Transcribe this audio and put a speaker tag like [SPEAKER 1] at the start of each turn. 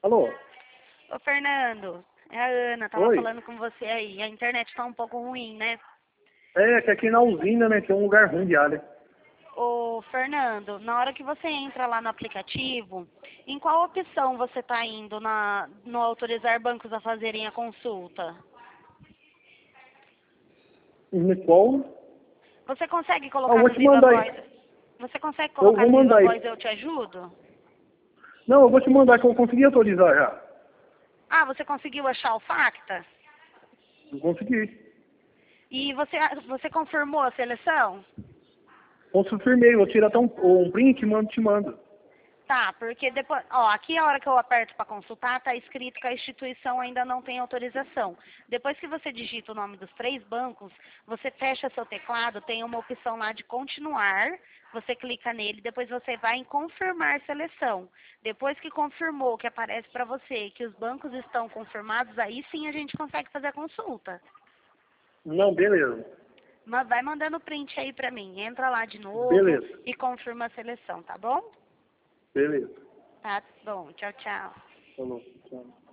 [SPEAKER 1] Alô?
[SPEAKER 2] Ô, Fernando, é a Ana, tava
[SPEAKER 1] Oi?
[SPEAKER 2] falando com você aí. A internet tá um pouco ruim, né?
[SPEAKER 1] É, que aqui na usina, né, tem um lugar ruim de área.
[SPEAKER 2] Ô, Fernando, na hora que você entra lá no aplicativo, em qual opção você tá indo no autorizar bancos a fazerem a consulta?
[SPEAKER 1] No qual?
[SPEAKER 2] Você consegue
[SPEAKER 1] Ah, eu
[SPEAKER 2] colocar
[SPEAKER 1] vou
[SPEAKER 2] no
[SPEAKER 1] te
[SPEAKER 2] Viva
[SPEAKER 1] mandar
[SPEAKER 2] Voz?
[SPEAKER 1] aí.
[SPEAKER 2] Você consegue
[SPEAKER 1] Eu
[SPEAKER 2] colocar
[SPEAKER 1] vou
[SPEAKER 2] no Viva
[SPEAKER 1] mandar
[SPEAKER 2] Voz
[SPEAKER 1] aí.
[SPEAKER 2] Eu Te Ajudo?
[SPEAKER 1] Não, eu vou te mandar que eu consegui autorizar já.
[SPEAKER 2] Ah, você conseguiu achar o Facta?
[SPEAKER 1] Eu consegui.
[SPEAKER 2] E você confirmou a seleção?
[SPEAKER 1] Confirmei, vou tirar até um print e te mando.
[SPEAKER 2] Tá, porque depois, ó, aqui a hora que eu aperto para consultar, tá escrito que a instituição ainda não tem autorização. Depois que você digita o nome dos 3 bancos, você fecha seu teclado, tem uma opção lá de continuar, você clica nele, depois você vai em confirmar seleção. Depois que confirmou, que aparece para você que os bancos estão confirmados, aí sim a gente consegue fazer a consulta.
[SPEAKER 1] Não, beleza.
[SPEAKER 2] Mas vai mandando print aí para mim, entra lá de novo
[SPEAKER 1] Beleza.
[SPEAKER 2] e confirma a seleção, tá bom?
[SPEAKER 1] Beleza.
[SPEAKER 2] Tá bom, tchau, tchau.
[SPEAKER 1] Falou. Tchau.